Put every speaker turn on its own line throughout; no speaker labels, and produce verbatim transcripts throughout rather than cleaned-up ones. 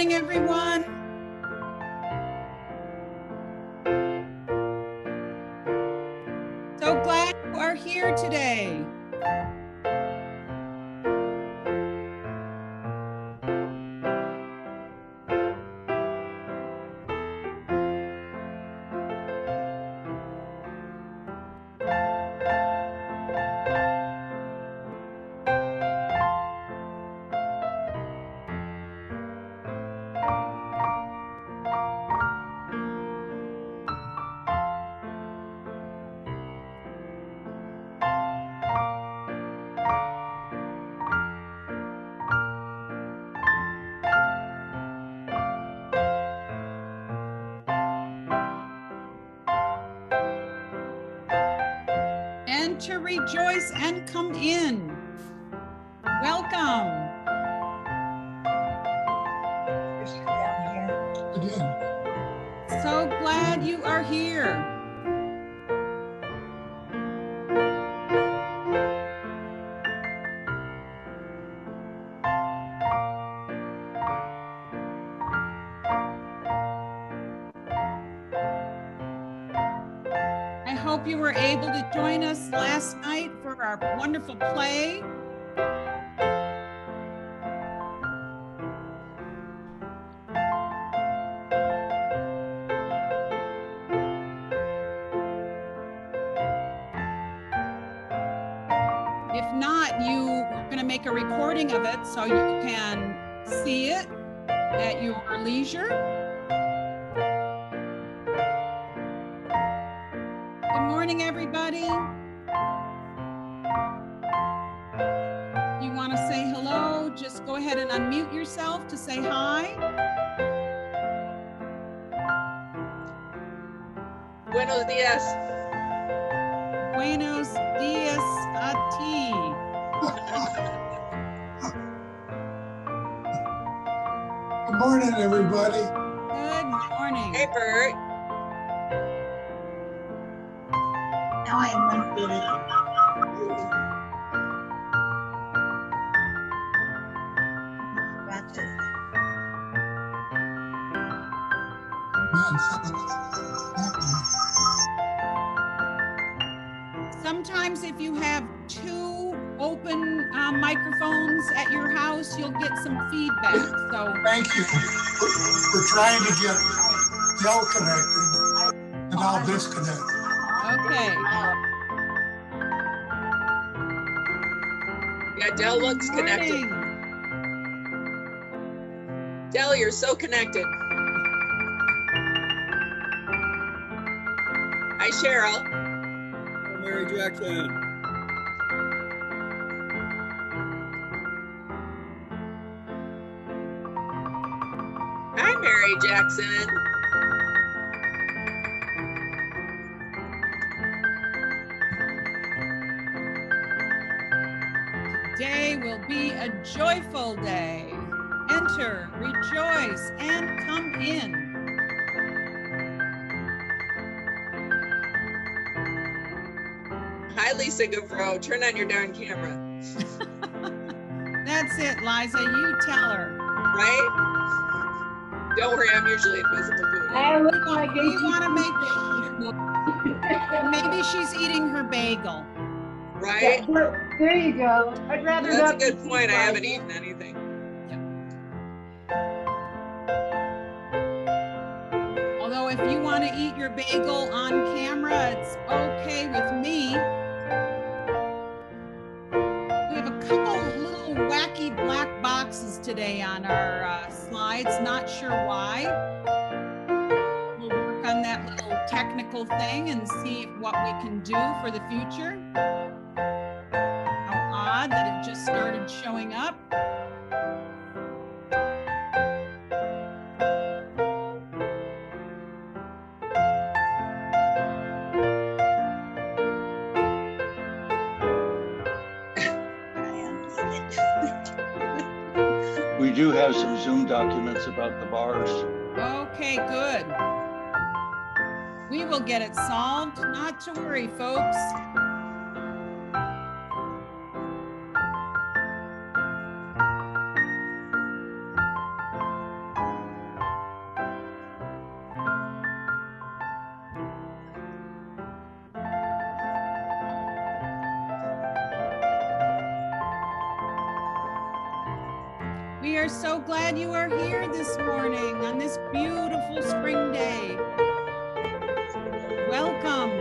morning, everyone. So glad you are here today. And to rejoice and come in. Welcome. So glad you are here. I hope you were able to join us last night for our wonderful play. If not, you are going to make a recording of it so you can see it at your leisure. Good morning, everybody. If you want to say hello, just go ahead and unmute yourself to say hi.
Buenos dias.
Buenos dias a ti.
Good morning, everybody.
Good morning.
Hey, Bert.
Now I'm unmuted.
Sometimes if you have two open um, microphones at your house, you'll get some feedback. So
Thank you. We're trying to get Dell connected, and I'll disconnect.
okay.
Yeah, Dell looks connected.
Morning.
Dell, you're so connected. Hi, Cheryl.
Mary Jackson.
Hi, Mary Jackson.
Today will be a joyful day. Enter, rejoice, and come in.
Hi, Lisa Gavro. Turn on your darn camera.
That's it, Liza. You tell her.
Right? Don't worry, I'm usually invisible too.
I look like
We want to make maybe she's eating her bagel.
Right?
There, there you go. I'd rather
That's a
not
good
be
point. I haven't
surprised.
eaten anything.
Although if you want to eat your bagel on camera, it's okay with me. We have a couple little wacky black boxes today on our uh, slides. Not sure why. We'll work on that little technical thing and see what we can do for the future. How odd that it just started showing up.
We do have some Zoom documents about the bars.
Okay, good. We will get it solved. Not to worry, folks. We are so glad you are here this morning on this beautiful spring day. Welcome.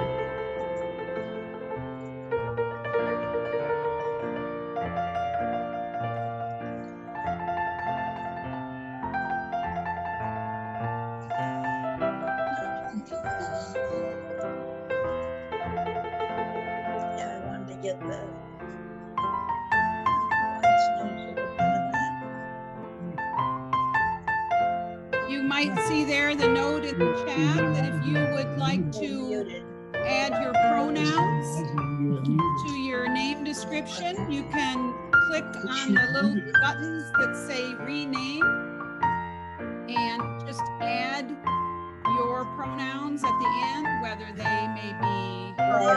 Yeah, I wanted to get the.
You might see there the note in the chat that if you would like to add your pronouns to your name description, you can click on the little buttons that say rename and just add your pronouns at the end, whether they may be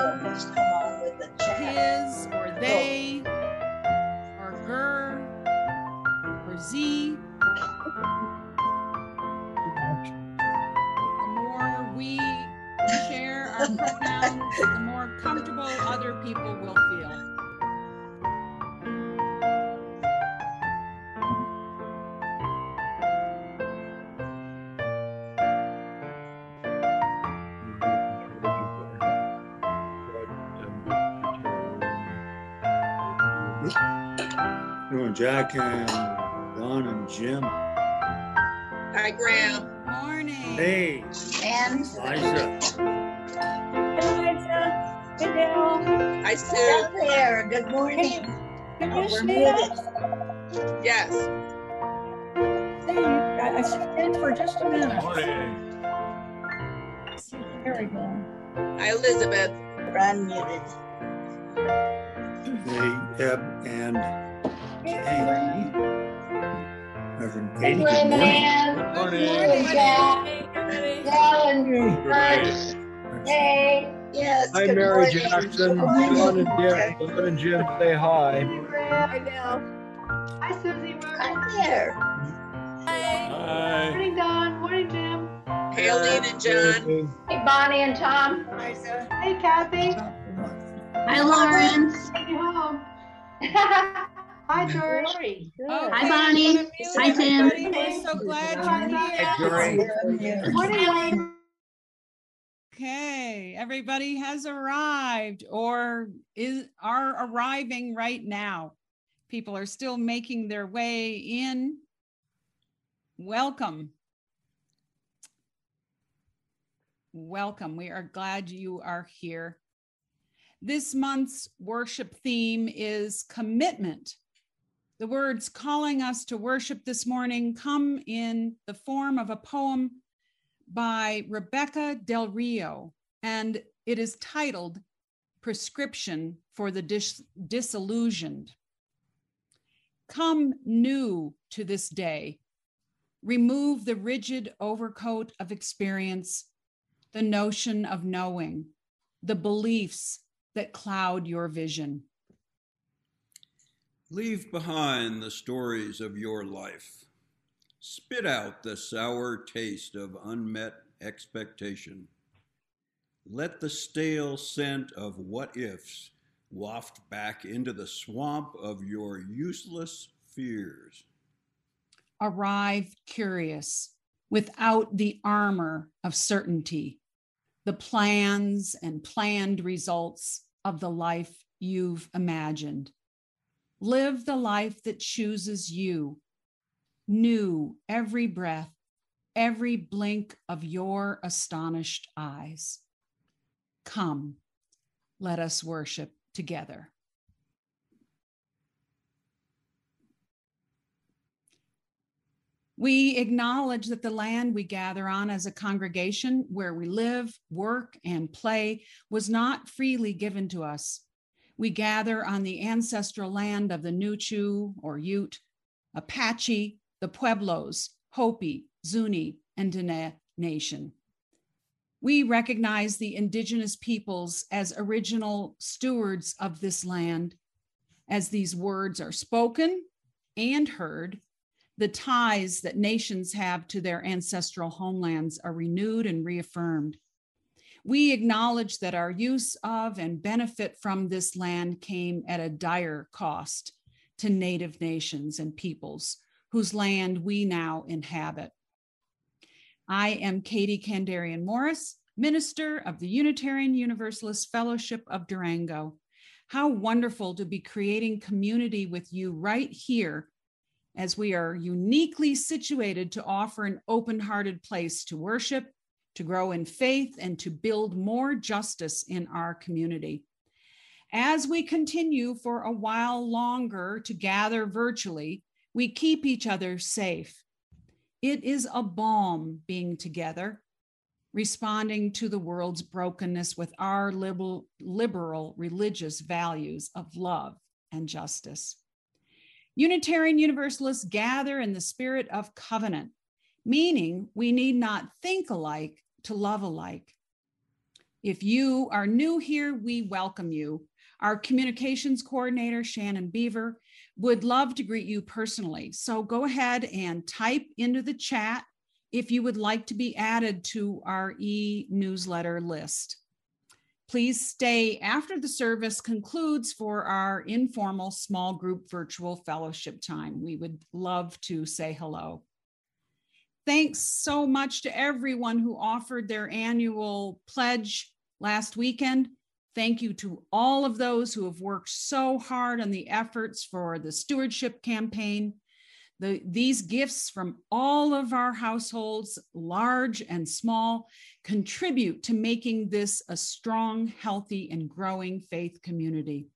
his or they or her or Z. The more we share our pronouns, the more comfortable other people will feel.
Jack and Don and Jim.
Hi, Graham.
Morning.
Hey,
And
Liza.
Eliza, hey Dale.
Hi, Sue.
Down there, good morning.
Can
Oh,
you
we're
see
muted.
us?
Yes.
See, I I stepped in for just a minute.
Morning.
There we go.
Hi, Elizabeth.
We're unmuted.
Hey, Eb and
Hey,
Reverend
Hey,
Katie.
Glenn,
Good morning.
man.
Good
Good Jack. Alan, Bud. Hey.
Yes.
Hi,
good
Mary
morning.
Jackson.
Good morning.
Don and Jim, Don and Jim, say hi.
Hi, Dale. Hi, Susie.
Hi there.
Hi.
Morning, Don. Morning, Jim.
Hey, Aline and John.
Hey, Bonnie and Tom.
Hey, Kathy.
Hi, Lawrence.
Take you home. Hi, George.
Okay,
Hi, Bonnie.
I'm gonna mute
Hi, Tim.
everybody. We're so glad
Hi,
you're here.
Hey,
Morning, Wayne.
Okay, everybody has arrived or is are arriving right now. People are still making their way in. Welcome. Welcome. We are glad you are here. This month's worship theme is commitment. The words calling us to worship this morning come in the form of a poem by Rebecca Del Rio, and it is titled Prescription for the Dis- Disillusioned. Come new to this day. Remove the rigid overcoat of experience, the notion of knowing, the beliefs that cloud your vision.
Leave behind the stories of your life. Spit out the sour taste of unmet expectation. Let the stale scent of what ifs waft back into the swamp of your useless fears.
Arrive curious, without the armor of certainty, the plans and planned results of the life you've imagined. Live the life that chooses you, new every breath, every blink of your astonished eyes. Come, let us worship together. We acknowledge that the land we gather on as a congregation, where we live, work, and play, was not freely given to us. We gather on the ancestral land of the Nuchu or Ute, Apache, the Pueblos, Hopi, Zuni, and Dene Nation. We recognize the indigenous peoples as original stewards of this land. As these words are spoken and heard, the ties that nations have to their ancestral homelands are renewed and reaffirmed. We acknowledge that our use of and benefit from this land came at a dire cost to Native nations and peoples whose land we now inhabit. I am Katie Kandarian Morris, minister of the Unitarian Universalist Fellowship of Durango. How wonderful to be creating community with you right here, as we are uniquely situated to offer an open-hearted place to worship, to grow in faith, and to build more justice in our community. As we continue for a while longer to gather virtually, we keep each other safe. It is a balm being together, responding to the world's brokenness with our liberal, liberal religious values of love and justice. Unitarian Universalists gather in the spirit of covenant, meaning we need not think alike to love alike. If you are new here, we welcome you. Our communications coordinator, Shannon Beaver, would love to greet you personally. So go ahead and type into the chat if you would like to be added to our e-newsletter list. Please stay after the service concludes for our informal small group virtual fellowship time. We would love to say hello. Thanks so much to everyone who offered their annual pledge last weekend. Thank you to all of those who have worked so hard on the efforts for the stewardship campaign. The, these gifts from all of our households, large and small, contribute to making this a strong, healthy, and growing faith community.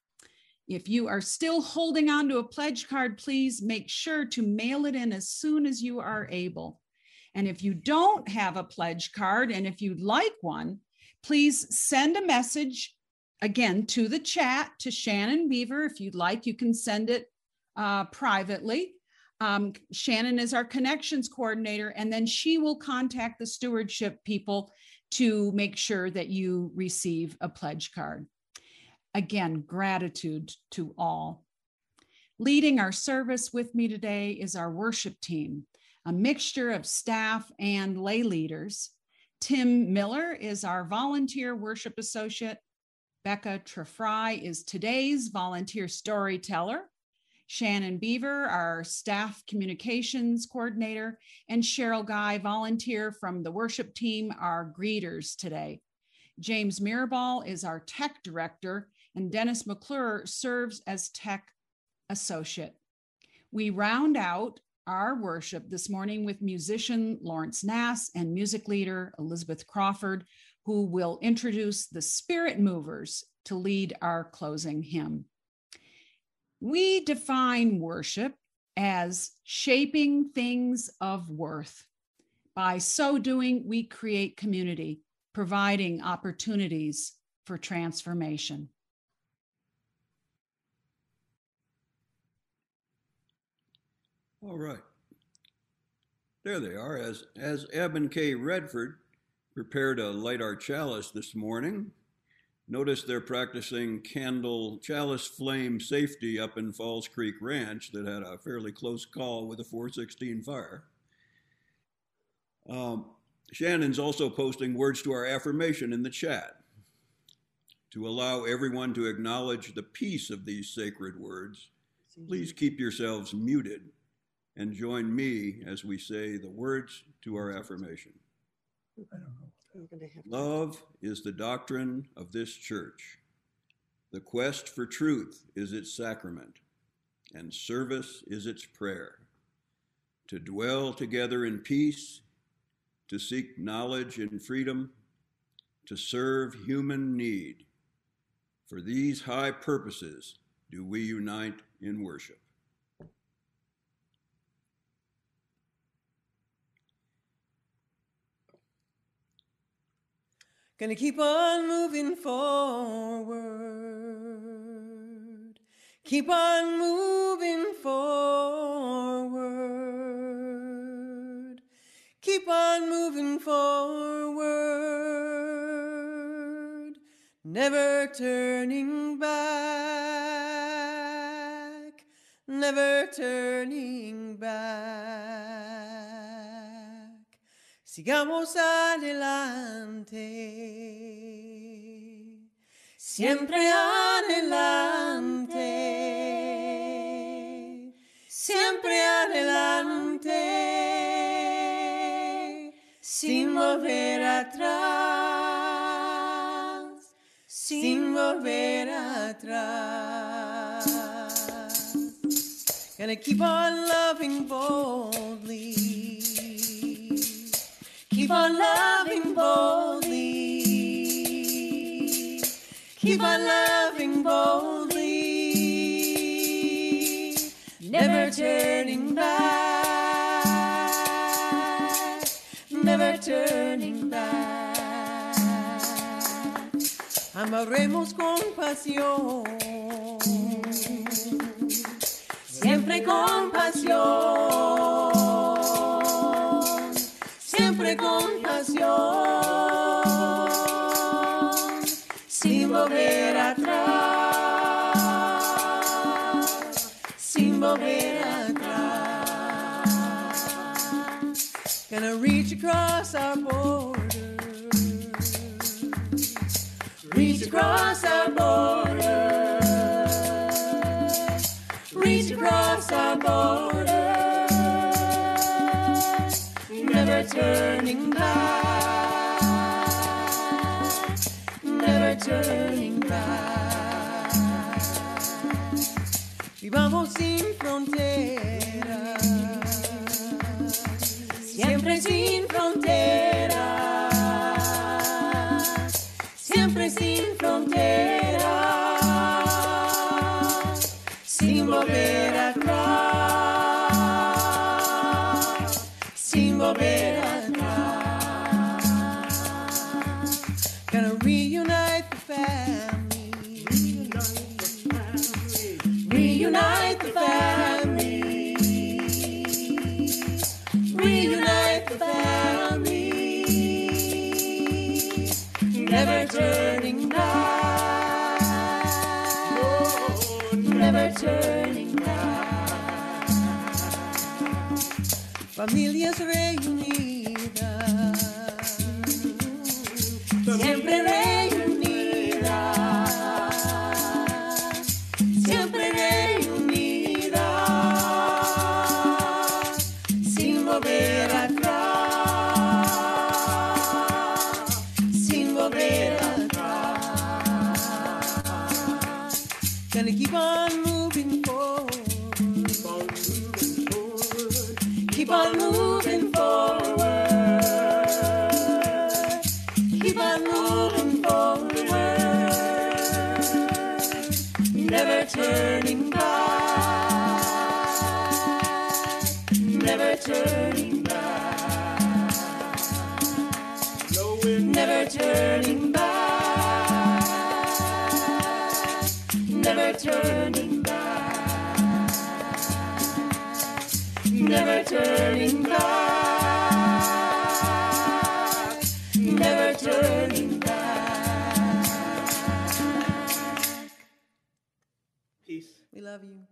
If you are still holding on to a pledge card, please make sure to mail it in as soon as you are able. And if you don't have a pledge card, and if you'd like one, please send a message, again, to the chat, to Shannon Beaver. If you'd like, you can send it uh, privately. Um, Shannon is our connections coordinator, and then she will contact the stewardship people to make sure that you receive a pledge card. Again, gratitude to all. Leading our service with me today is our worship team, a mixture of staff and lay leaders. Tim Miller is our volunteer worship associate. Becca Trefry is today's volunteer storyteller. Shannon Beaver, our staff communications coordinator, and Cheryl Guy, volunteer from the worship team, our greeters today. James Mirabal is our tech director, and Dennis McClure serves as tech associate. We round out our worship this morning with musician Lawrence Nass and music leader Elizabeth Crawford, who will introduce the Spirit Movers to lead our closing hymn. We define worship as shaping things of worth. By so doing, we create community, providing opportunities for transformation.
All right. There they are. As, as Eb and Kay Redford prepare to light our chalice this morning, notice they're practicing candle chalice flame safety up in Falls Creek Ranch that had a fairly close call with a four sixteen fire. Um, Shannon's also posting words to our affirmation in the chat to allow everyone to acknowledge the peace of these sacred words. Please keep yourselves muted and join me as we say the words to our affirmation. Love is the doctrine of this church. The quest for truth is its sacrament, and service is its prayer. To dwell together in peace, to seek knowledge and freedom, to serve human need. For these high purposes do we unite in worship.
Gonna keep on moving forward. Keep on moving forward. Keep on moving forward. Never turning back. Never turning back. Sigamos adelante, siempre adelante, siempre siempre adelante, sin volver atrás, sin volver atrás. Gonna keep on loving boldly, keep on loving boldly, keep on loving boldly, never turning back, never turning back. Amaremos con pasión, siempre con pasión, siempre con pasión, sin volver atrás, sin volver atrás. Gonna reach across our borders, reach across our borders, reach across our borders, never turning back, never turning back. Vivamos sin fronteras, siempre sin fronteras, siempre sin fronteras, sin volver atrás, sin volver atrás. Gonna reunite the family, reunite the family, reunite the family, never turning back, never turning back. Familias reunidas, siempre reunidas, siempre reunidas, sin volver atrás, sin volver atrás. Gonna keep on moving forward, keep on moving forward, keep on moving forward, never turning back, never turning back, never turning back, never turning back, never turning back, never turning back.
Peace.
We love you.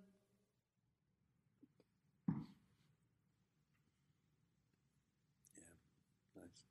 Nice.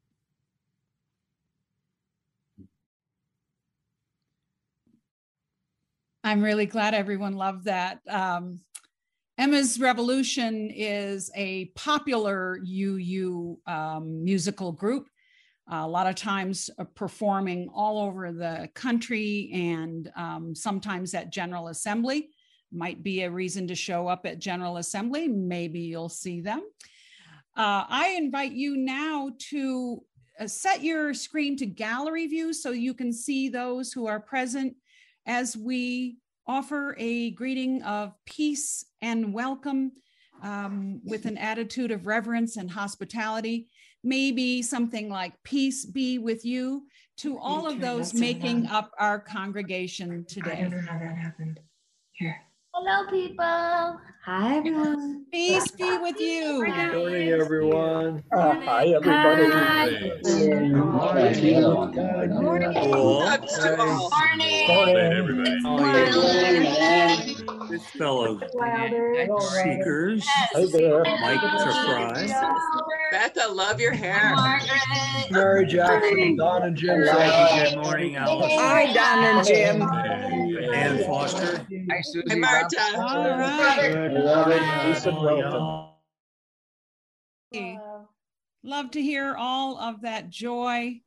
I'm really glad everyone loved that. Um, Emma's Revolution is a popular U U um, musical group, uh, a lot of times uh, performing all over the country and um, sometimes at General Assembly. Might be a reason to show up at General Assembly. Maybe you'll see them. Uh, I invite you now to uh, set your screen to gallery view so you can see those who are present as we offer a greeting of peace and welcome um, with an attitude of reverence and hospitality. Maybe something like peace be with you to all of those making up our congregation today.
I don't know how that happened. Here.
Hello, people. Hi, everyone.
Peace be with you.
Good morning, everyone.
Uh, hi, everybody.
Hi.
Good morning.
Good
morning.
Hugs to all.
Morning.
Morning.
This fellow's
Louder.
Seekers,
Hey there.
Mike Surprise.
Becca, love your hair.
Mary Jackson, Don and Jim.
Good morning, Alice.
Hi, Don and Jim.
Hey, Ann Foster.
Hi, Susie.
Hi, Marta.
All right.
I love it. Peace and welcome.
Love to hear all of that joy.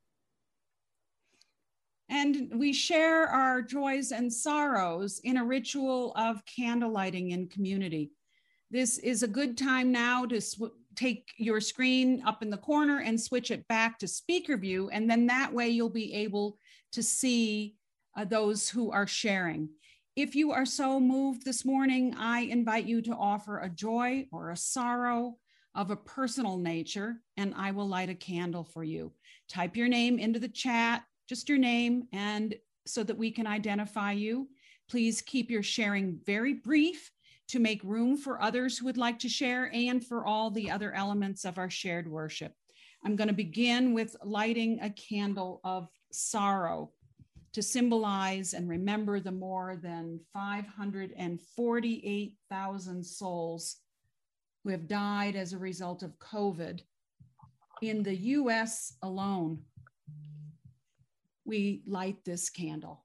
And we share our joys and sorrows in a ritual of candlelighting in community. This is a good time now to sw- take your screen up in the corner and switch it back to speaker view. And then that way you'll be able to see uh, those who are sharing. If you are so moved this morning, I invite you to offer a joy or a sorrow of a personal nature, and I will light a candle for you. Type your name into the chat, just your name, and so that we can identify you. Please keep your sharing very brief to make room for others who would like to share and for all the other elements of our shared worship. I'm going to begin with lighting a candle of sorrow to symbolize and remember the more than five hundred forty-eight thousand souls who have died as a result of COVID in the U S alone. We light this candle.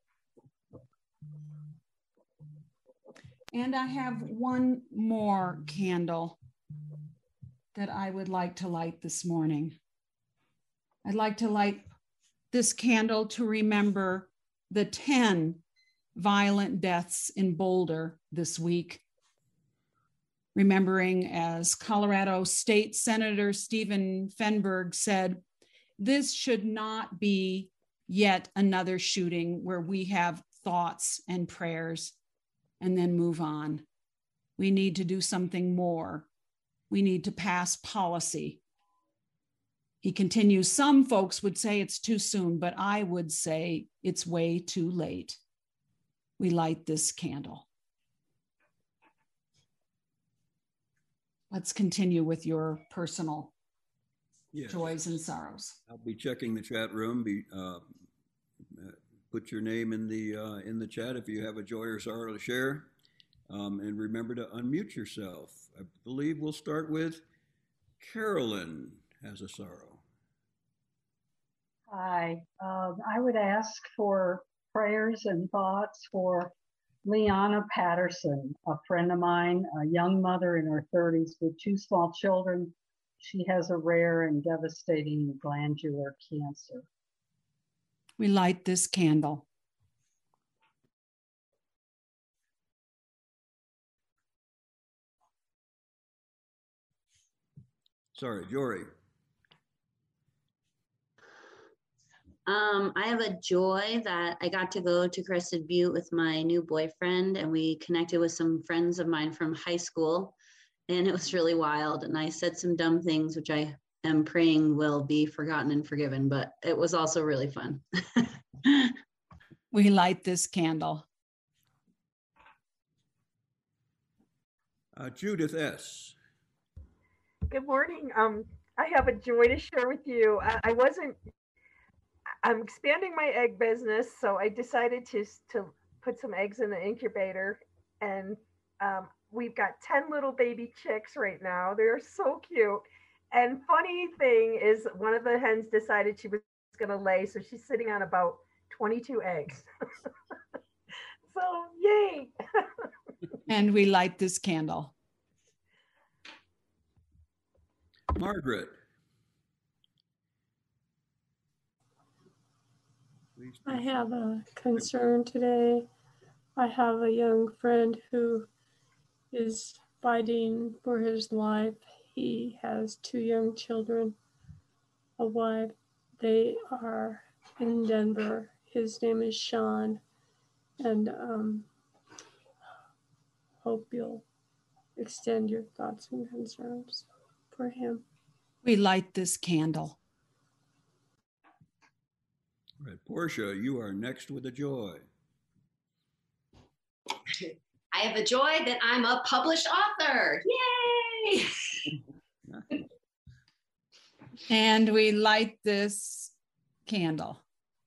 And I have one more candle that I would like to light this morning. I'd like to light this candle to remember the ten violent deaths in Boulder this week. Remembering, as Colorado State Senator Stephen Fenberg said, this should not be yet another shooting where we have thoughts and prayers and then move on. We need to do something more. We need to pass policy. He continues, some folks would say it's too soon, but I would say it's way too late. We light this candle. Let's continue with your personal yes. joys and sorrows.
I'll be checking the chat room. Be, uh, put your name in the uh, in the chat if you have a joy or sorrow to share. Um, and remember to unmute yourself. I believe we'll start with Carolyn has a sorrow.
Hi. Um, I would ask for prayers and thoughts for Leanna Patterson, a friend of mine, a young mother in her thirties with two small children. She has a rare and devastating glandular cancer.
We light this candle.
Sorry, Jory.
Um, I have a joy that I got to go to Crested Butte with my new boyfriend, and we connected with some friends of mine from high school, and it was really wild. And I said some dumb things, which I am praying will be forgotten and forgiven, but it was also really fun.
We light this candle.
Uh, Judith S.
Good morning. Um, I have a joy to share with you. I, I wasn't, I'm expanding my egg business, so I decided to, to put some eggs in the incubator, and um, we've got ten little baby chicks right now. They're so cute. And funny thing is, one of the hens decided she was going to lay, so she's sitting on about twenty-two eggs. So, yay.
And we light this candle.
Margaret.
I have a concern today. I have a young friend who is fighting for his life. He has two young children, a wife. They are in Denver. His name is Sean, and um, hope you'll extend your thoughts and concerns for him.
We light this candle.
All right, Portia, you are next with a joy.
I have a joy that I'm a published author. Yay!
And we light this candle.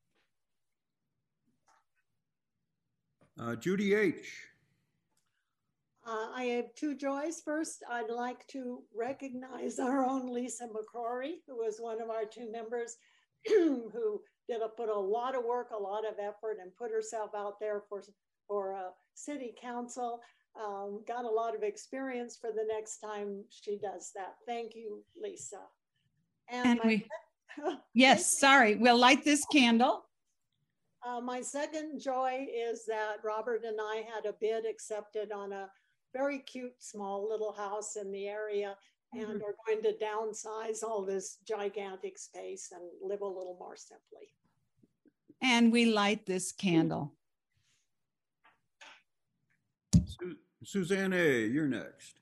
Uh, Judy H.
Uh, I have two joys. First, I'd like to recognize our own Lisa McCrory, who was one of our two members who did a, put a lot of work, a lot of effort, and put herself out there for for a city council. Um, got a lot of experience for the next time she does that. Thank you, Lisa. And,
And
my,
we, yes, sorry, we'll light this candle.
uh, my second joy is that Robert and I had a bid accepted on a very cute, small little house in the area, and
Mhm.
are going to downsize all this gigantic space and live a little more simply.
And we light this candle.
Su- Suzanne A., you're next.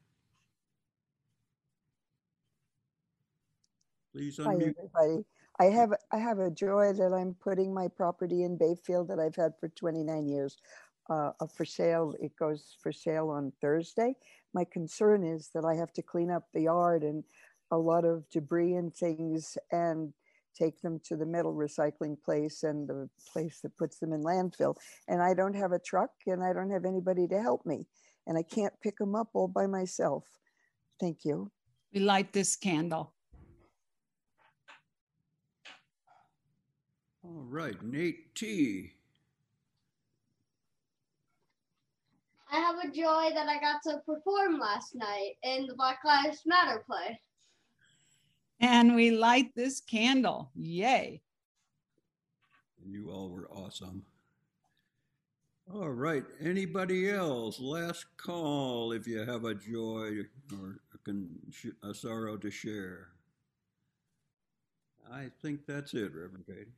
Please
Hi,
unmute.
everybody. I have I have a joy that I'm putting my property in Bayfield that I've had for twenty-nine years uh, up for sale. It goes for sale on Thursday. My concern is that I have to clean up the yard and a lot of debris and things and take them to the metal recycling place and the place that puts them in landfill. And I don't have a truck and I don't have anybody to help me. And I can't pick them up all by myself. Thank you.
We light this candle.
All right, Nate T.
I have a joy that I got to perform last night in the Black Lives Matter play.
And we light this candle. Yay.
You all were awesome. All right, anybody else? Last call if you have a joy or a, con- a sorrow to share. I think that's it, Reverend Katie.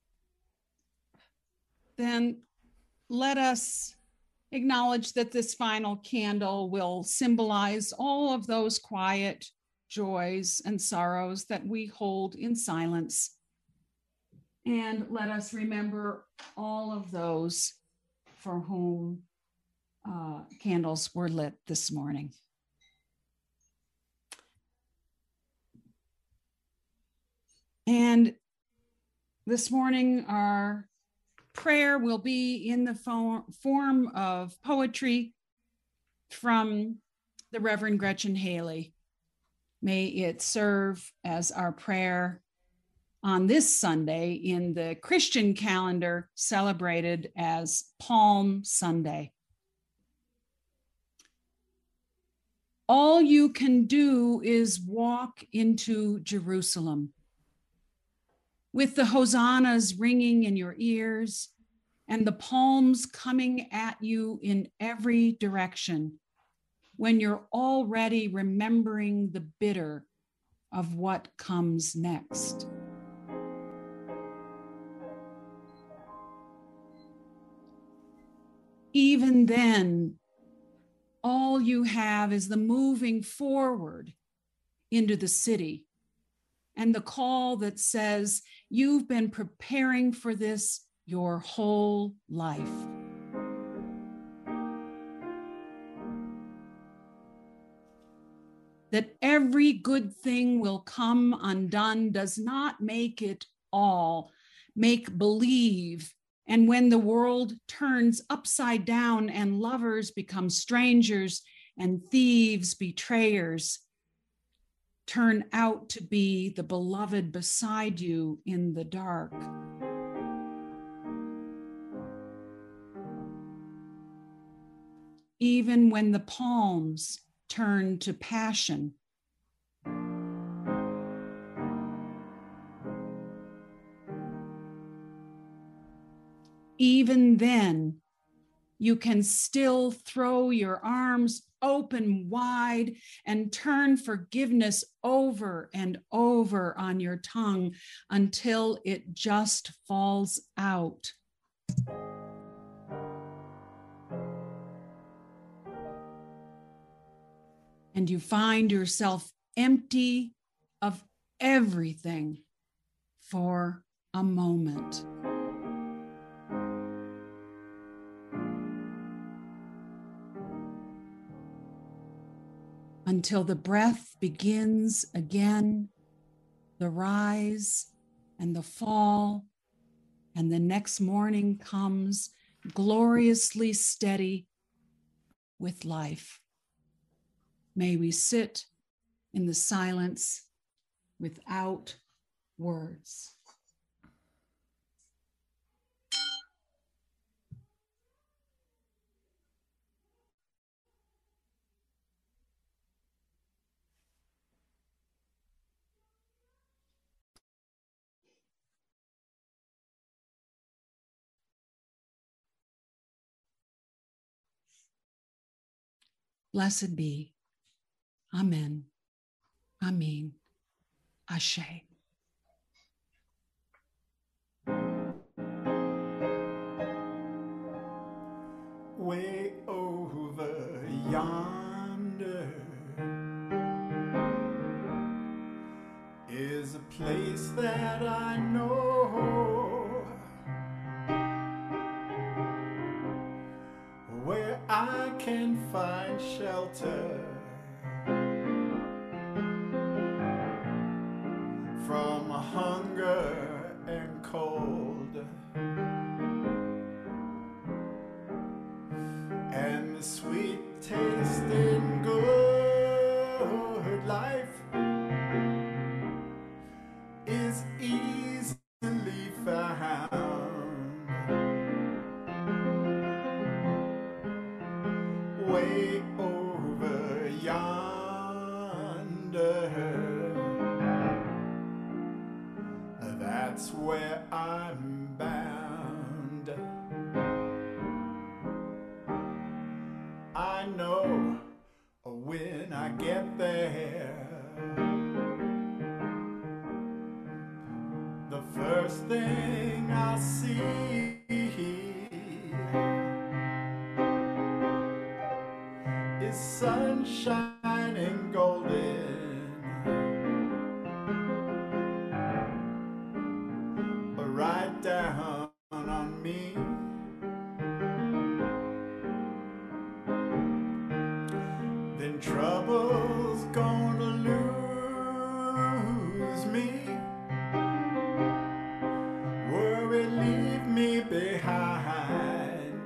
Then let us acknowledge that this final candle will symbolize all of those quiet joys and sorrows that we hold in silence. And let us remember all of those for whom uh, candles were lit this morning. And this morning, our prayer will be in the form of poetry from the Reverend Gretchen Haley. May it serve as our prayer on this Sunday in the Christian calendar celebrated as Palm Sunday. All you can do is walk into Jerusalem with the hosannas ringing in your ears and the palms coming at you in every direction when you're already remembering the bitter of what comes next. Even then, all you have is the moving forward into the city and the call that says, you've been preparing for this your whole life. That every good thing will come undone does not make it all make believe. And when the world turns upside down and lovers become strangers and thieves betrayers, turn out to be the beloved beside you in the dark. Even when the palms turn to passion, even then, you can still throw your arms open wide and turn forgiveness over and over on your tongue until it just falls out. And you find yourself empty of everything for a moment. Until the breath begins again, the rise and the fall, and the next morning comes gloriously steady with life. May we sit in the silence without words. Blessed be. Amen. Amen. Ashe.
Way over yonder is a place that I know, where I can find shelter from hunger and cold, and the sweet tasting good life is easily found. Way over yonder, that's where I'm bound. I know when I get there, the first thing I'll see is sunshine and golden, right down on me. Then trouble's gonna lose me, worry leave me behind,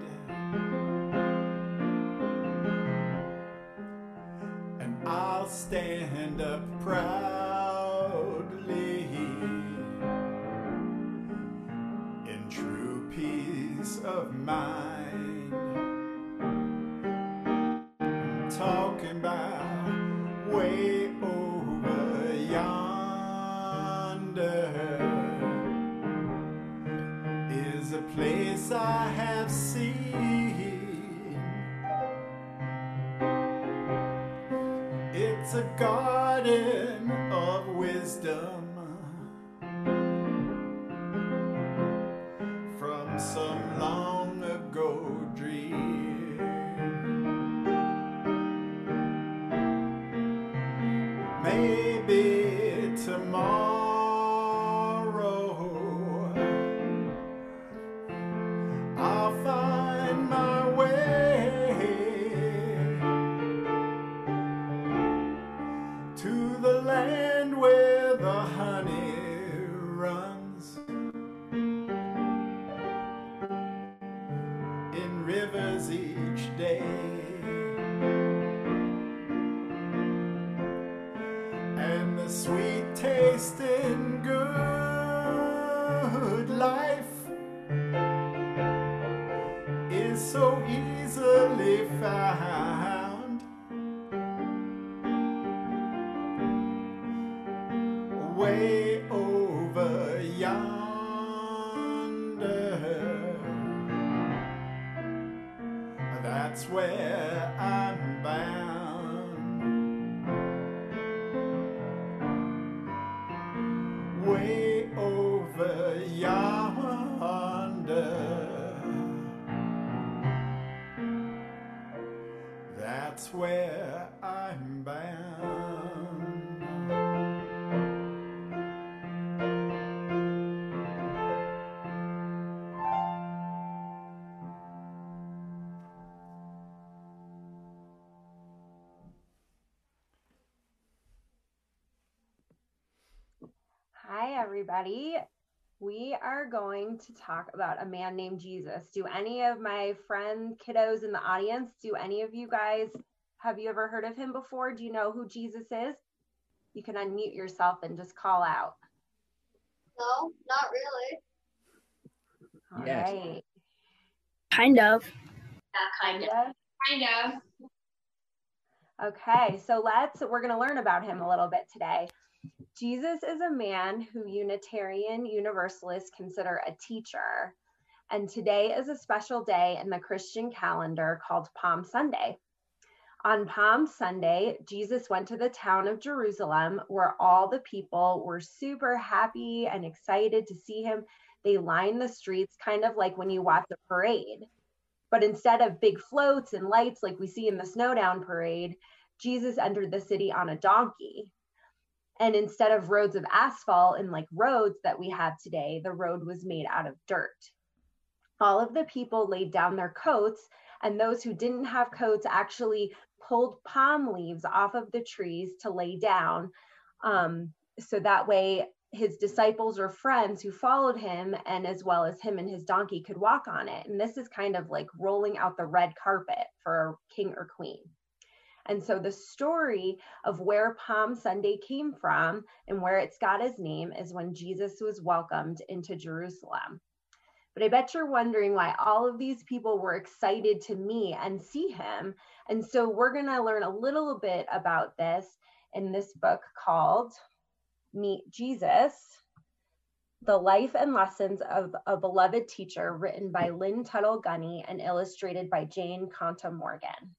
and I'll stand up proudly in true peace of mind. Talking about way over yonder is a place I have seen. It's a garden of wisdom from some long ago dream. Maybe tomorrow I'll find my way to the land where the honey runs in rivers each day. And the sweet tasting good life is so easily found. Way over yonder, that's where I'm bound. Way over yonder, that's where I'm bound.
Hi, everybody. We are going to talk about a man named Jesus. Do any of my friend kiddos in the audience, do any of you guys, have you ever heard of him before? Do you know who Jesus is? You can unmute yourself and just call out.
No, not really.
All
Yes.
right.
Kind of.
Yeah, kind of. Kind of.
Okay, so let's, we're going to learn about him a little bit today. Jesus is a man who Unitarian Universalists consider a teacher. And today is a special day in the Christian calendar called Palm Sunday. On Palm Sunday, Jesus went to the town of Jerusalem where all the people were super happy and excited to see him. They lined the streets kind of like when you watch a parade. But instead of big floats and lights like we see in the Snowdown Parade, Jesus entered the city on a donkey. And instead of roads of asphalt and like roads that we have today, the road was made out of dirt. All of the people laid down their coats, and those who didn't have coats actually pulled palm leaves off of the trees to lay down. Um, so that way his disciples or friends who followed him, and as well as him and his donkey, could walk on it. And this is kind of like rolling out the red carpet for a king or queen. And so the story of where Palm Sunday came from and where it's got his name is when Jesus was welcomed into Jerusalem. But I bet you're wondering why all of these people were excited to meet and see him. And so we're going to learn a little bit about this in this book called Meet Jesus, The Life and Lessons of a Beloved Teacher, written by Lynn Tuttle Gunny and illustrated by Jane Conta Morgan.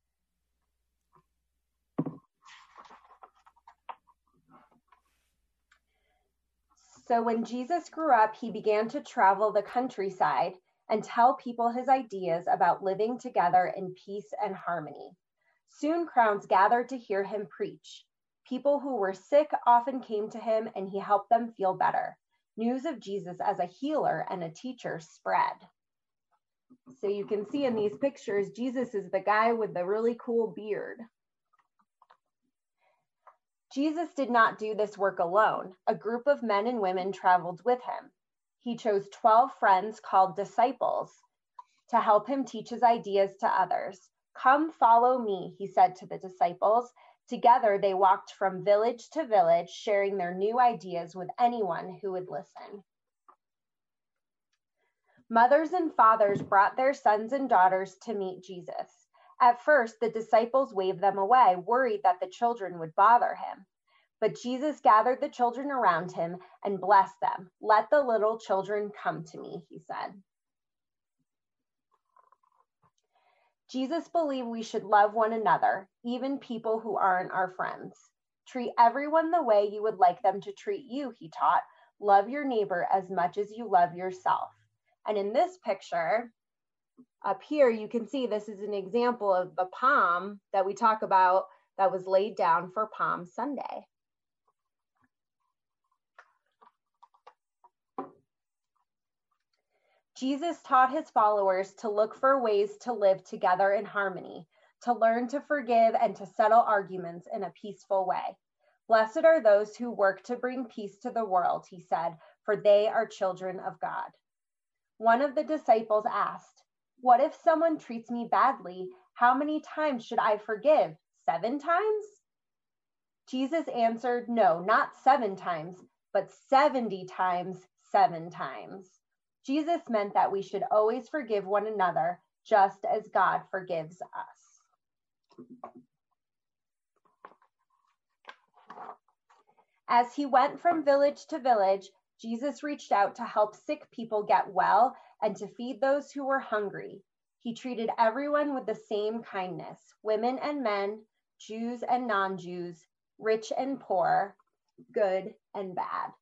So when Jesus grew up, he began to travel the countryside and tell people his ideas about living together in peace and harmony. Soon crowds gathered to hear him preach. People who were sick often came to him and he helped them feel better. News of Jesus as a healer and a teacher spread. So you can see in these pictures, Jesus is the guy with the really cool beard. Jesus did not do this work alone. A group of men and women traveled with him. He chose twelve friends called disciples to help him teach his ideas to others. Come follow me, he said to the disciples. Together, they walked from village to village, sharing their new ideas with anyone who would listen. Mothers and fathers brought their sons and daughters to meet Jesus. At first, the disciples waved them away, worried that the children would bother him. But Jesus gathered the children around him and blessed them. Let the little children come to me, he said. Jesus believed we should love one another, even people who aren't our friends. Treat everyone the way you would like them to treat you, he taught. Love your neighbor as much as you love yourself. And in this picture, up here, you can see this is an example of the palm that we talk about that was laid down for Palm Sunday. Jesus taught his followers to look for ways to live together in harmony, to learn to forgive and to settle arguments in a peaceful way. Blessed are those who work to bring peace to the world, he said, for they are children of God. One of the disciples asked, what if someone treats me badly? How many times should I forgive? Seven times? Jesus answered, no, not seven times, but seventy times, seven times. Jesus meant that we should always forgive one another, just as God forgives us. As he went from village to village, Jesus reached out to help sick people get well and to feed those who were hungry. He treated everyone with the same kindness, women and men, Jews and non-Jews, rich and poor, good and bad.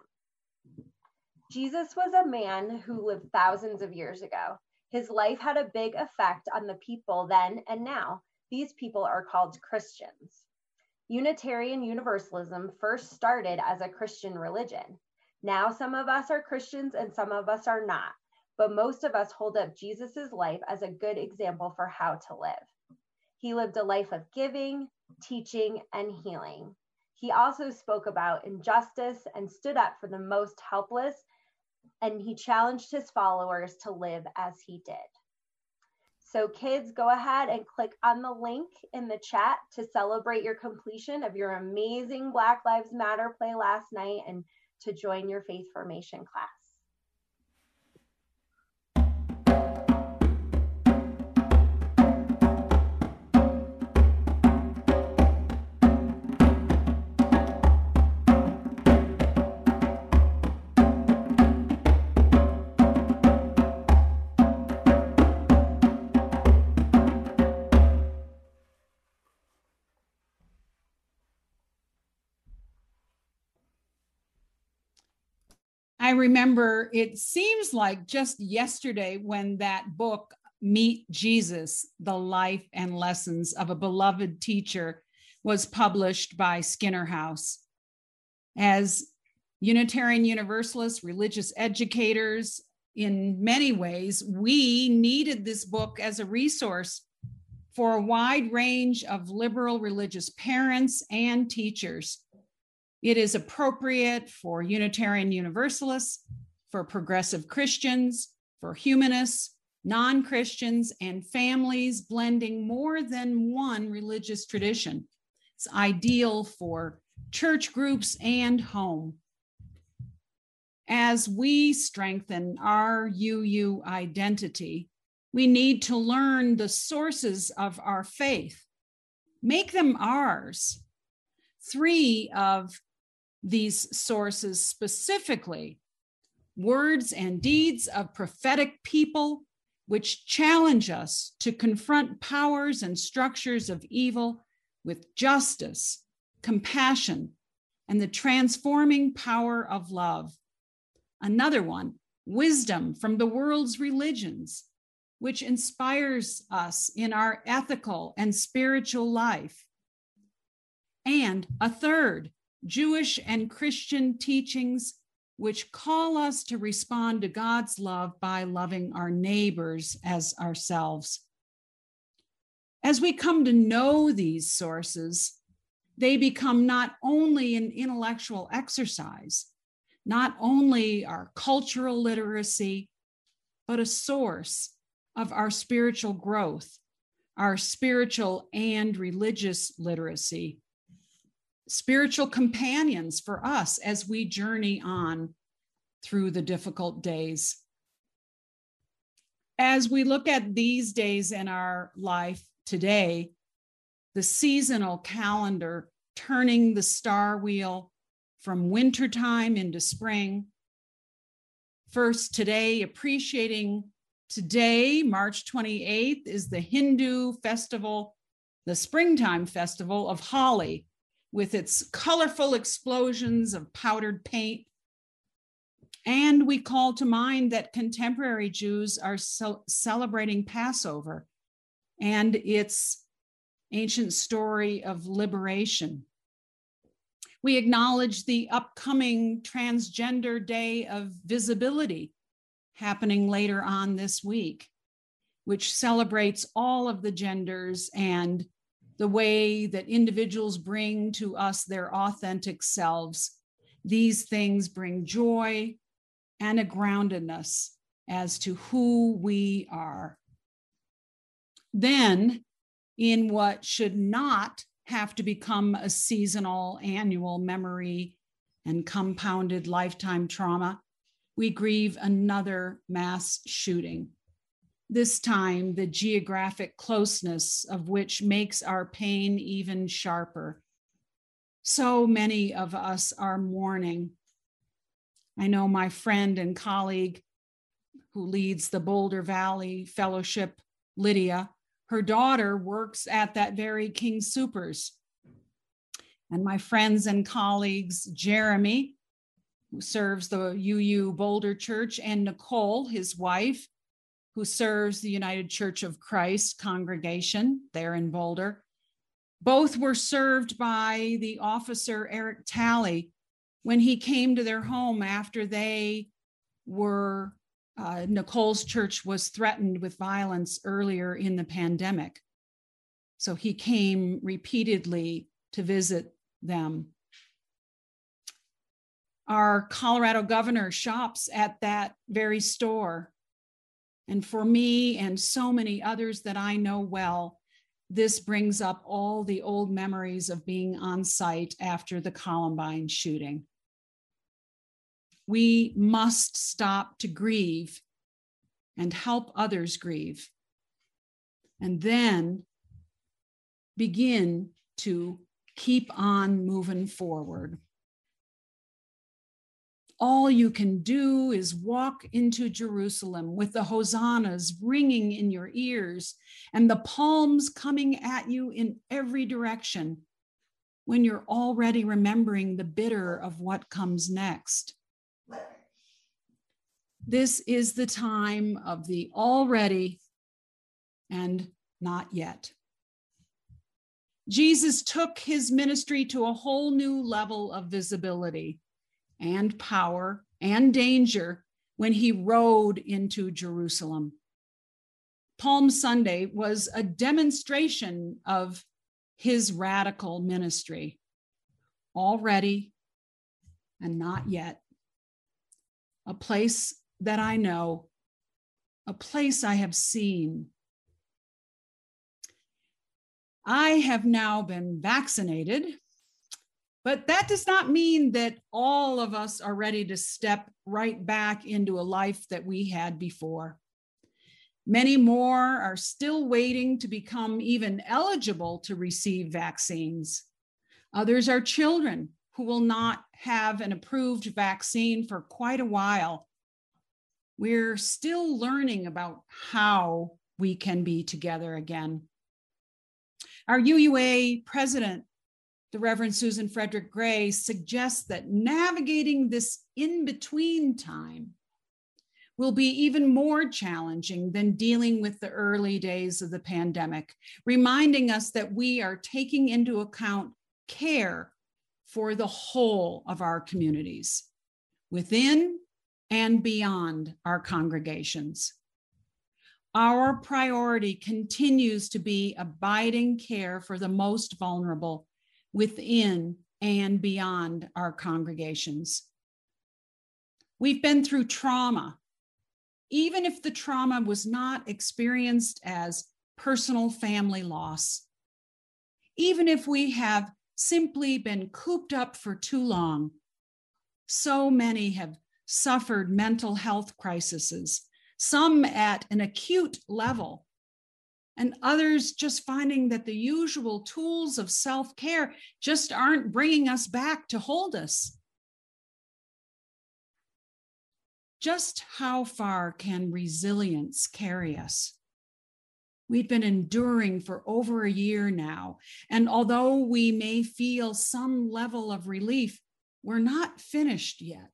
Jesus was a man who lived thousands of years ago. His life had a big effect on the people then and now. These people are called Christians. Unitarian Universalism first started as a Christian religion. Now some of us are Christians and some of us are not, but most of us hold up Jesus's life as a good example for how to live. He lived a life of giving, teaching, and healing. He also spoke about injustice and stood up for the most helpless, and he challenged his followers to live as he did. So kids, go ahead and click on the link in the chat to celebrate your completion of your amazing Black Lives Matter play last night and to join your faith formation class.
I remember it seems like just yesterday when that book, Meet Jesus, The Life and Lessons of a Beloved Teacher, was published by Skinner House. As Unitarian Universalists, religious educators, in many ways, we needed this book as a resource for a wide range of liberal religious parents and teachers. It is appropriate for Unitarian Universalists, for progressive Christians, for humanists, non-Christians, and families blending more than one religious tradition. It's ideal for church groups and home. As we strengthen our U U identity, we need to learn the sources of our faith, make them ours. Three of these sources specifically: words and deeds of prophetic people, which challenge us to confront powers and structures of evil with justice, compassion, and the transforming power of love. Another one, wisdom from the world's religions, which inspires us in our ethical and spiritual life. And a third, Jewish and Christian teachings, which call us to respond to God's love by loving our neighbors as ourselves. As we come to know these sources, they become not only an intellectual exercise, not only our cultural literacy, but a source of our spiritual growth, our spiritual and religious literacy, spiritual companions for us as we journey on through the difficult days. As we look at these days in our life today, the seasonal calendar turning the star wheel from wintertime into spring. First, today, appreciating today, March twenty-eighth, is the Hindu festival, the springtime festival of Holi, with its colorful explosions of powdered paint. And we call to mind that contemporary Jews are so celebrating Passover and its ancient story of liberation. We acknowledge the upcoming Transgender Day of Visibility happening later on this week, which celebrates all of the genders and the way that individuals bring to us their authentic selves. These things bring joy and a groundedness as to who we are. Then, in what should not have to become a seasonal, annual memory and compounded lifetime trauma, we grieve another mass shooting. This time, the geographic closeness of which makes our pain even sharper. So many of us are mourning. I know my friend and colleague who leads the Boulder Valley Fellowship, Lydia, her daughter works at that very King Soopers. And my friends and colleagues, Jeremy, who serves the U U Boulder Church, and Nicole, his wife, who serves the United Church of Christ congregation there in Boulder. Both were served by the officer, Eric Talley, when he came to their home after they were Uh, Nicole's church was threatened with violence earlier in the pandemic. So he came repeatedly to visit them. Our Colorado governor shops at that very store. And for me and so many others that I know well, this brings up all the old memories of being on site after the Columbine shooting. We must stop to grieve and help others grieve, and then begin to keep on moving forward. All you can do is walk into Jerusalem with the hosannas ringing in your ears and the palms coming at you in every direction when you're already remembering the bitter of what comes next. This is the time of the already and not yet. Jesus took his ministry to a whole new level of visibility and power and danger when he rode into Jerusalem. Palm Sunday was a demonstration of his radical ministry, already and not yet. A place that I know, a place I have seen. I have now been vaccinated, but that does not mean that all of us are ready to step right back into a life that we had before. Many more are still waiting to become even eligible to receive vaccines. Others are children who will not have an approved vaccine for quite a while. We're still learning about how we can be together again. Our U U A president, the Reverend Susan Frederick Gray, suggests that navigating this in-between time will be even more challenging than dealing with the early days of the pandemic, reminding us that we are taking into account care for the whole of our communities, within and beyond our congregations. Our priority continues to be abiding care for the most vulnerable within and beyond our congregations. We've been through trauma, even if the trauma was not experienced as personal family loss. Even if we have simply been cooped up for too long, so many have suffered mental health crises, some at an acute level, and others just finding that the usual tools of self-care just aren't bringing us back to hold us. Just how far can resilience carry us? We've been enduring for over a year now, and although we may feel some level of relief, we're not finished yet.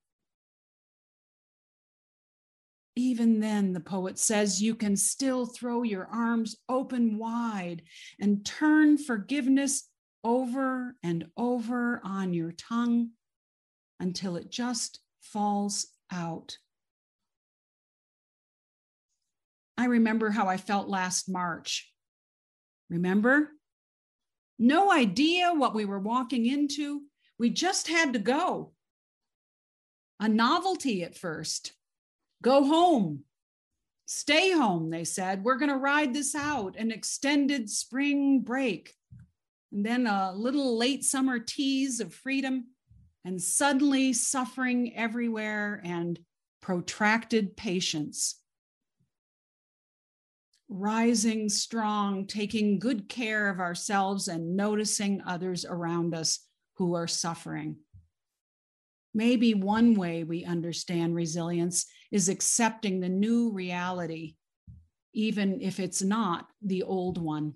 Even then, the poet says, you can still throw your arms open wide and turn forgiveness over and over on your tongue until it just falls out. I remember how I felt last March. Remember? No idea what we were walking into. We just had to go. A novelty at first. Go home. Stay home, they said. We're going to ride this out, an extended spring break. And then a little late summer tease of freedom, and suddenly suffering everywhere and protracted patience. Rising strong, taking good care of ourselves and noticing others around us who are suffering. Maybe one way we understand resilience is accepting the new reality, even if it's not the old one.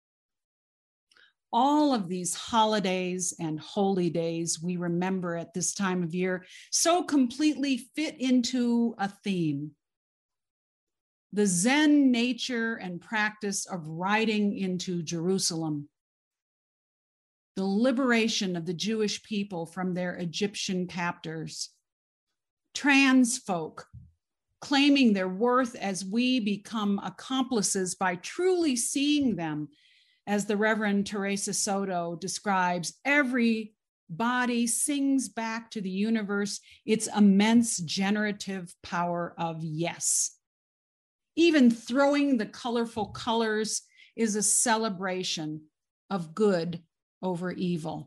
All of these holidays and holy days we remember at this time of year so completely fit into a theme. The Zen nature and practice of riding into Jerusalem. The liberation of the Jewish people from their Egyptian captors. Trans folk claiming their worth as we become accomplices by truly seeing them, as the Reverend Teresa Soto describes, every body sings back to the universe its immense generative power of yes. Even throwing the colorful colors is a celebration of good over evil.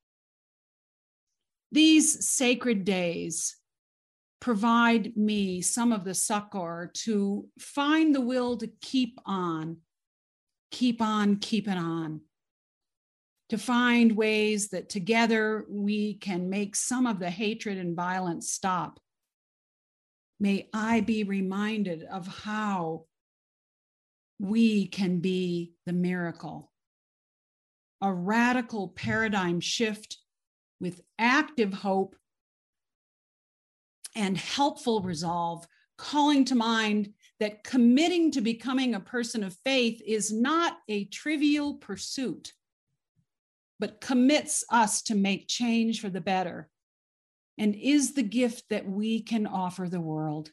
These sacred days provide me some of the succor to find the will to keep on, keep on, keep it on, to find ways that together we can make some of the hatred and violence stop. May I be reminded of how we can be the miracle. A radical paradigm shift with active hope and helpful resolve calling to mind that committing to becoming a person of faith is not a trivial pursuit, but commits us to make change for the better and is the gift that we can offer the world.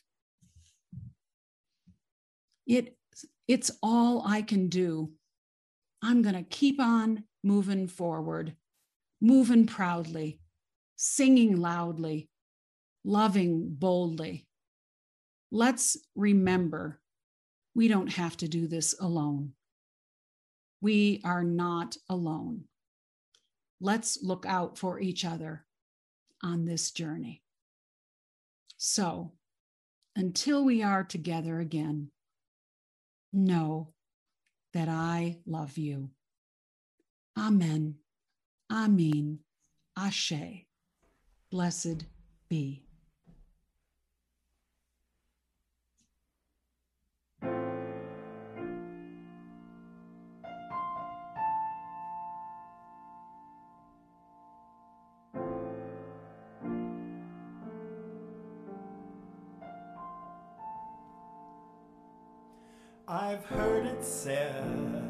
It, it's all I can do. I'm going to keep on moving forward, moving proudly, singing loudly, loving boldly. Let's remember, we don't have to do this alone. We are not alone. Let's look out for each other on this journey. So, until we are together again, know that I love you. Amen. Amen. Ashe. Blessed be.
I've heard it said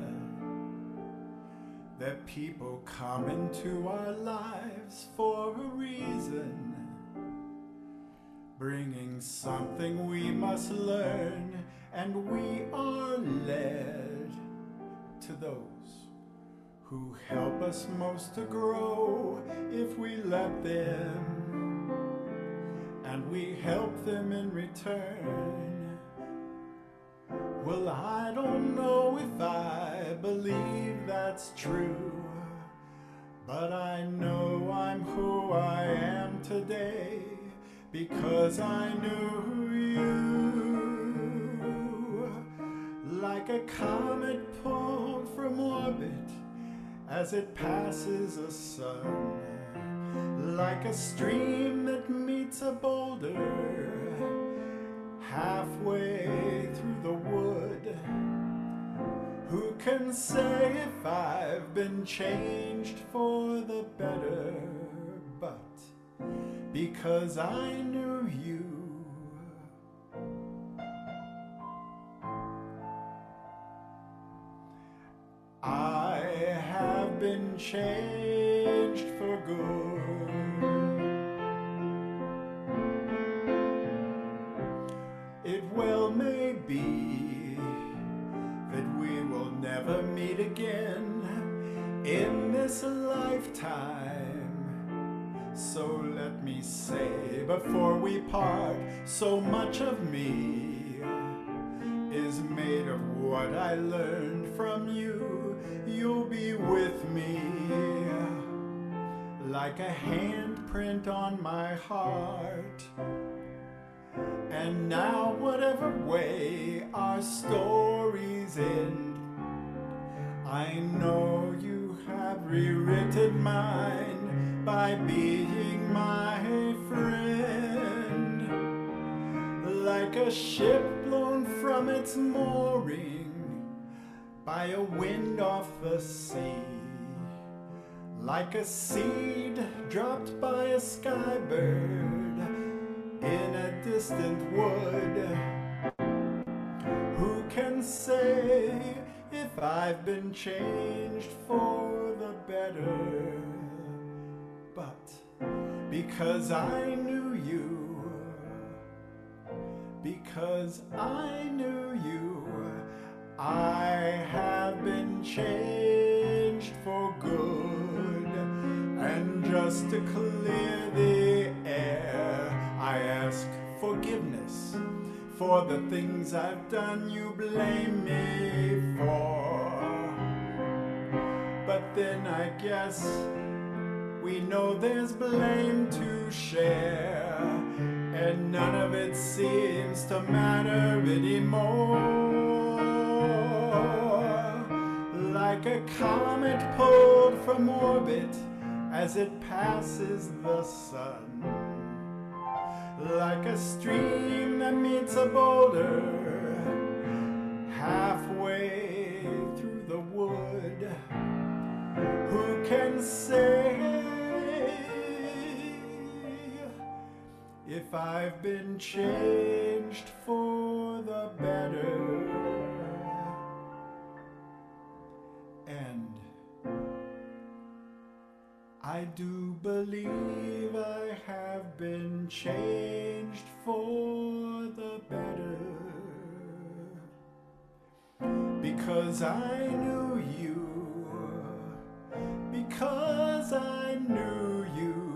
that people come into our lives for a reason, bringing something we must learn, and we are led to those who help us most to grow if we let them, and we help them in return. Well, I don't know if I believe that's true, but I know I'm who I am today because I knew you. Like a comet pulled from orbit as it passes a sun, like a stream that meets a boulder halfway through the wood. Who can say if I've been changed for the better? But because I knew you, I have been changed for good. It well may be that we will never meet again in this lifetime. So let me say before we part, so much of me is made of what I learned from you. You'll be with me like a handprint on my heart. And now whatever way our stories end, I know you have rewritten mine by being my friend. Like a ship blown from its mooring by a wind off the sea, like a seed dropped by a skybird in a distant wood. Who can say if I've been changed for the better? But because I knew you, because I knew you, I have been changed for good. And just to clear the air, I ask forgiveness for the things I've done you blame me for. But then I guess we know there's blame to share, and none of it seems to matter anymore. Like a comet pulled from orbit as it passes the sun, like a stream that meets a boulder halfway through the wood. Who can say if if I've been changed for the better. And I do believe I have been changed for the better, because I knew you, because I knew you,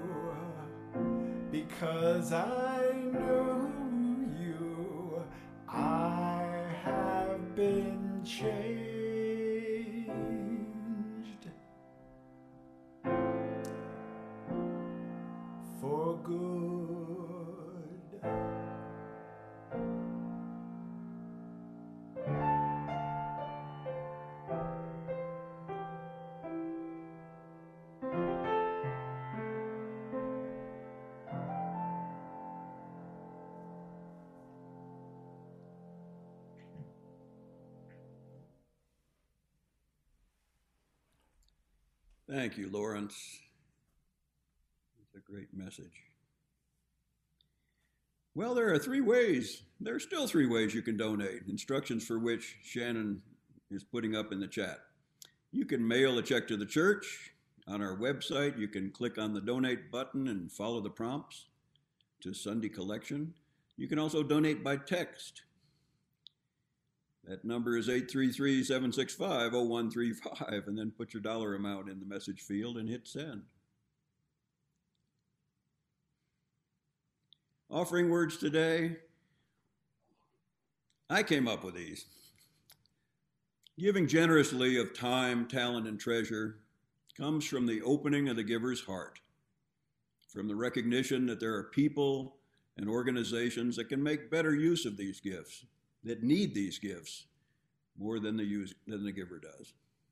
because I knew you, I have been changed for good.
Thank you, Lawrence. It's a great message. Well, there are three ways. There are still three ways you can donate, instructions for which Shannon is putting up in the chat. You can mail a check to the church. On our website, you can click on the donate button and follow the prompts to Sunday collection. You can also donate by text. That number is eight three three, seven six five, zero one three five, and then put your dollar amount in the message field and hit send. Offering words today, I came up with these. Giving generously of time, talent, and treasure comes from the opening of the giver's heart, from the recognition that there are people and organizations that can make better use of these gifts, that need these gifts more than the, use, than the giver does.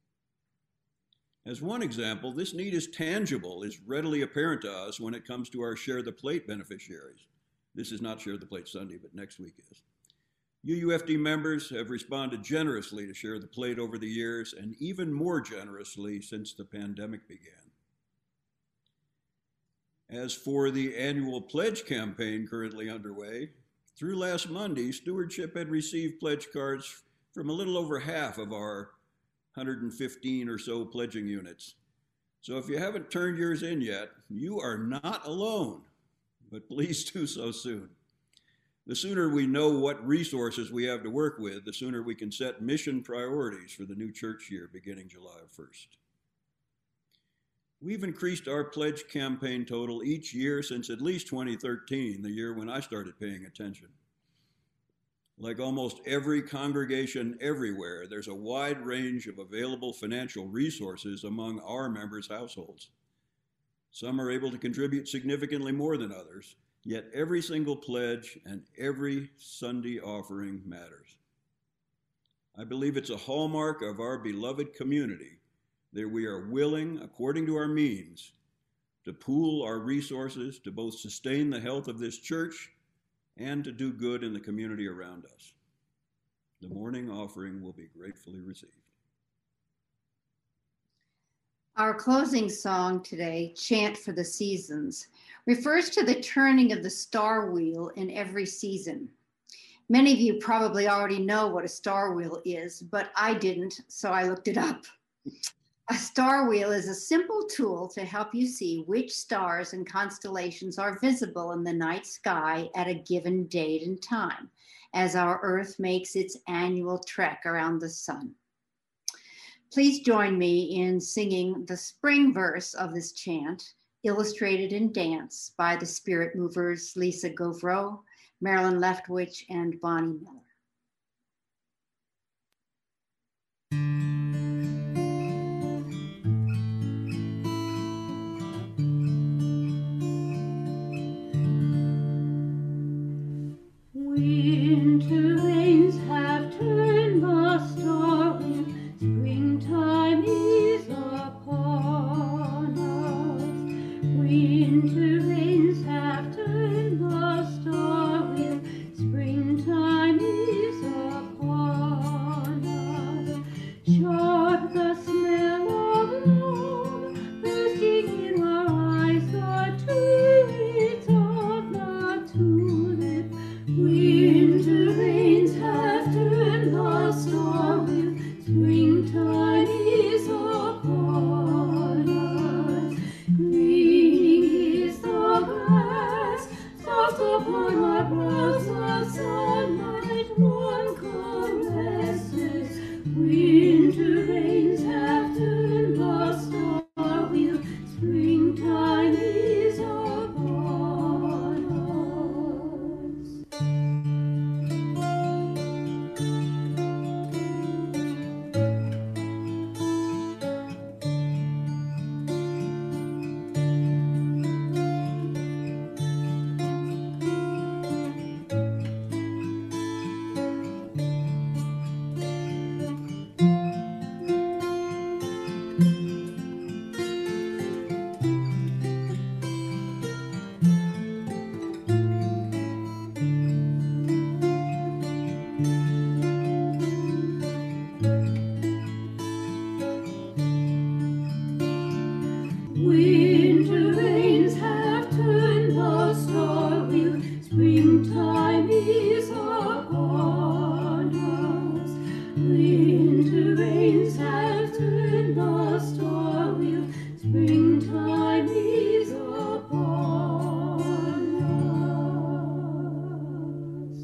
As one example, this need is tangible, is readily apparent to us when it comes to our Share the Plate beneficiaries. This is not Share the Plate Sunday, but next week is. U U F D members have responded generously to Share the Plate over the years, and even more generously since the pandemic began. As for the annual pledge campaign currently underway, through last Monday, Stewardship had received pledge cards from a little over half of our one hundred fifteen or so pledging units. So if you haven't turned yours in yet, you are not alone, but please do so soon. The sooner we know what resources we have to work with, the sooner we can set mission priorities for the new church year beginning July first. We've increased our pledge campaign total each year since at least twenty thirteen, the year when I started paying attention. Like almost every congregation everywhere, there's a wide range of available financial resources among our members' households. Some are able to contribute significantly more than others, yet every single pledge and every Sunday offering matters. I believe it's a hallmark of our beloved community that we are willing, according to our means, to pool our resources to both sustain the health of this church and to do good in the community around us. The morning offering will be gratefully received.
Our closing song today, Chant for the Seasons, refers to the turning of the star wheel in every season. Many of you probably already know what a star wheel is, but I didn't, so I looked it up. A star wheel is a simple tool to help you see which stars and constellations are visible in the night sky at a given date and time, as our Earth makes its annual trek around the sun. Please join me in singing the spring verse of this chant, illustrated in dance by the Spirit Movers Lisa Govreau, Marilyn Leftwich, and Bonnie Miller.
Winter rains have turned the star wheel, springtime is upon us. Winter rains have turned the star wheel, springtime is winds have turned the star wheel, springtime is upon us.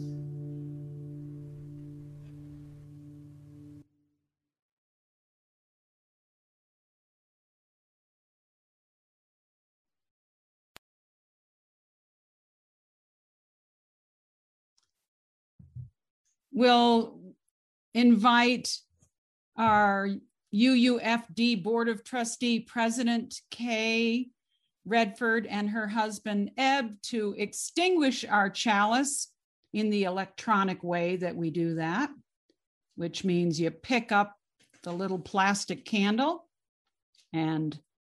We'll invite our U U F D Board of Trustee President Kay Redford and her husband Eb to extinguish our chalice in the electronic way that we do that, which means you pick up the little plastic candle and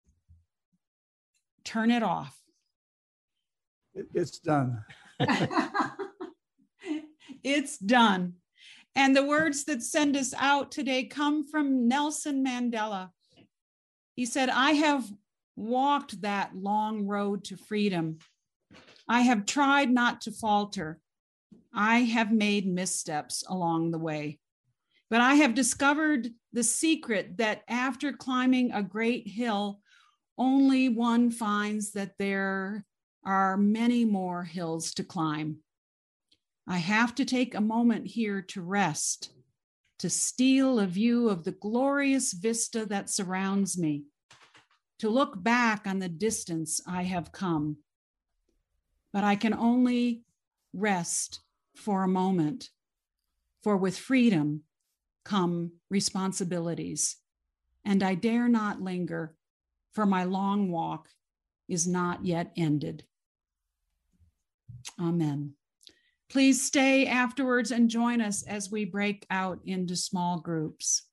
turn it off.
It- It's done.
It's done. And the words that send us out today come from Nelson Mandela. He said, I have walked that long road to freedom. I have tried not to falter. I have made missteps along the way. But I have discovered the secret that after climbing a great hill, only one finds that there are many more hills to climb. I have to take a moment here to rest, to steal a view of the glorious vista that surrounds me, to look back on the distance I have come. But I can only rest for a moment, for with freedom come responsibilities, and I dare not linger, for my long walk is not yet ended. Amen. Please stay afterwards and join us as we break out into small groups.